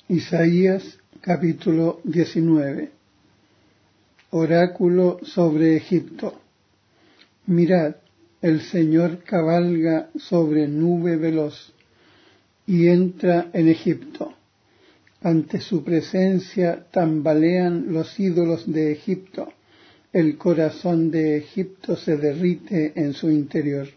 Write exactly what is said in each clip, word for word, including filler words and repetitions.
Isaías capítulo diecinueve. Oráculo sobre Egipto. Mirad, el Señor cabalga sobre nube veloz y entra en Egipto. Ante su presencia tambalean los ídolos de Egipto. El corazón de Egipto se derrite en su interior.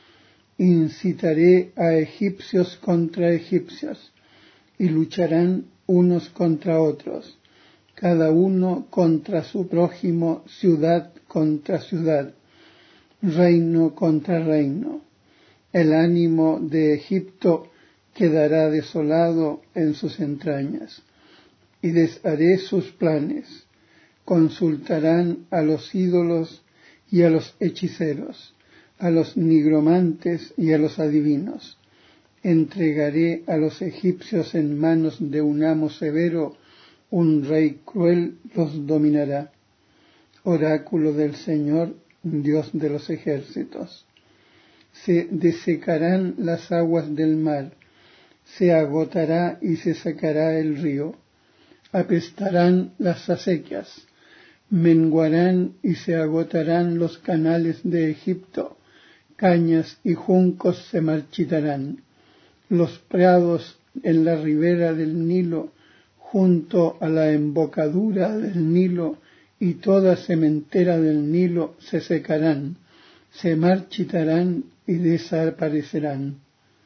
Incitaré a egipcios contra egipcios, y lucharán unos contra otros, cada uno contra su prójimo, ciudad contra ciudad, reino contra reino. El ánimo de Egipto quedará desolado en sus entrañas, y desharé sus planes. Consultarán a los ídolos y a los hechiceros, a los nigromantes y a los adivinos. Entregaré a los egipcios en manos de un amo severo, un rey cruel los dominará. Oráculo del Señor, Dios de los ejércitos. Se desecarán las aguas del mar, se agotará y se sacará el río. Apestarán las acequias, menguarán y se agotarán los canales de Egipto, cañas y juncos se marchitarán. Los prados en la ribera del Nilo, junto a la embocadura del Nilo, y toda sementera del Nilo se secarán, se marchitarán y desaparecerán.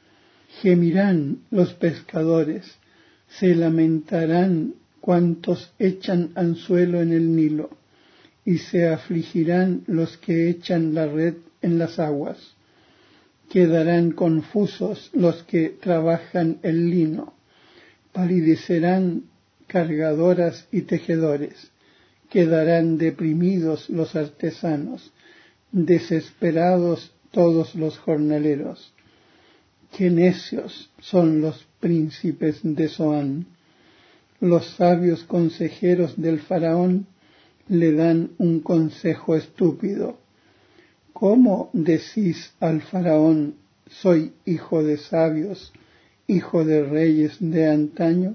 Gemirán los pescadores, se lamentarán cuantos echan anzuelo en el Nilo, y se afligirán los que echan la red en las aguas. Quedarán confusos los que trabajan el lino, palidecerán cargadoras y tejedores, quedarán deprimidos los artesanos, desesperados todos los jornaleros. Qué necios son los príncipes de Zoán. Los sabios consejeros del faraón le dan un consejo estúpido. ¿Cómo decís al faraón, soy hijo de sabios, hijo de reyes de antaño?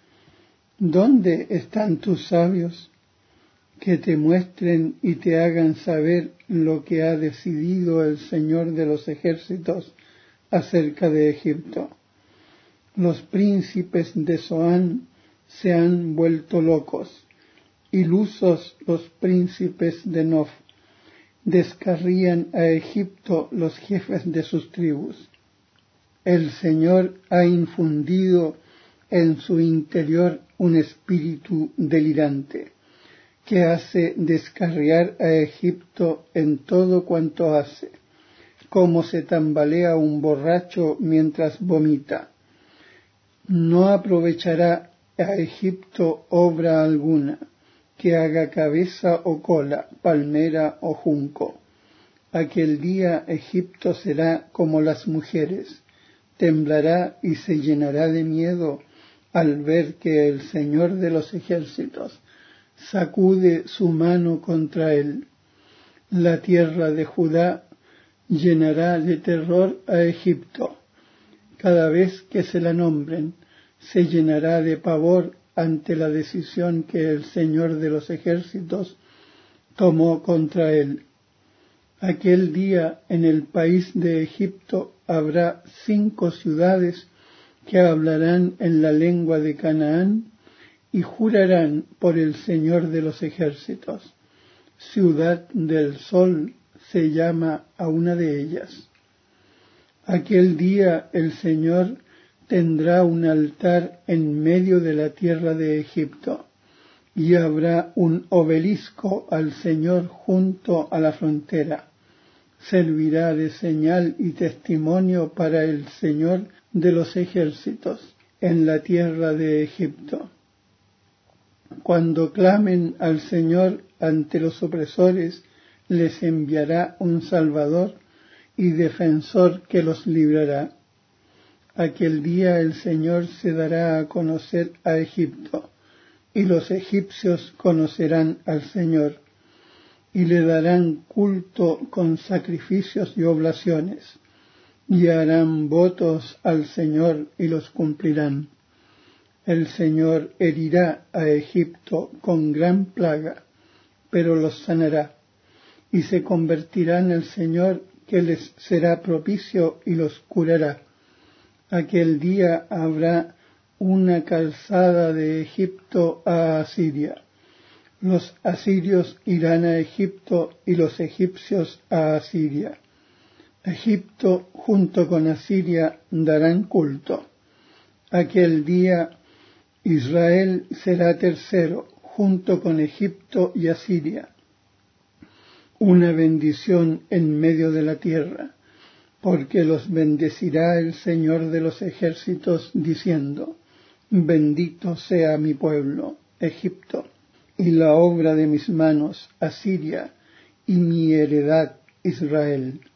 ¿Dónde están tus sabios? Que te muestren y te hagan saber lo que ha decidido el Señor de los ejércitos acerca de Egipto. Los príncipes de Zoán se han vuelto locos, ilusos los príncipes de Nof. Descarrían a Egipto los jefes de sus tribus. El Señor ha infundido en su interior un espíritu delirante, que hace descarriar a Egipto en todo cuanto hace, como se tambalea un borracho mientras vomita. No aprovechará a Egipto obra alguna, que haga cabeza o cola, palmera o junco. Aquel día Egipto será como las mujeres, temblará y se llenará de miedo al ver que el Señor de los ejércitos sacude su mano contra él. La tierra de Judá llenará de terror a Egipto. Cada vez que se la nombren, se llenará de pavor ante la decisión que el Señor de los ejércitos tomó contra él. Aquel día en el país de Egipto habrá cinco ciudades que hablarán en la lengua de Canaán y jurarán por el Señor de los ejércitos. Ciudad del Sol se llama a una de ellas. Aquel día el Señor tendrá un altar en medio de la tierra de Egipto, y habrá un obelisco al Señor junto a la frontera. Servirá de señal y testimonio para el Señor de los ejércitos en la tierra de Egipto. Cuando clamen al Señor ante los opresores, les enviará un Salvador y defensor que los librará. Aquel día el Señor se dará a conocer a Egipto, y los egipcios conocerán al Señor, y le darán culto con sacrificios y oblaciones, y harán votos al Señor y los cumplirán. El Señor herirá a Egipto con gran plaga, pero los sanará, y se convertirá en el Señor que les será propicio y los curará. Aquel día habrá una calzada de Egipto a Asiria. Los asirios irán a Egipto y los egipcios a Asiria. Egipto junto con Asiria darán culto. Aquel día Israel será tercero junto con Egipto y Asiria. Una bendición en medio de la tierra, porque los bendecirá el Señor de los ejércitos, diciendo: Bendito sea mi pueblo, Egipto, y la obra de mis manos, Asiria, y mi heredad, Israel.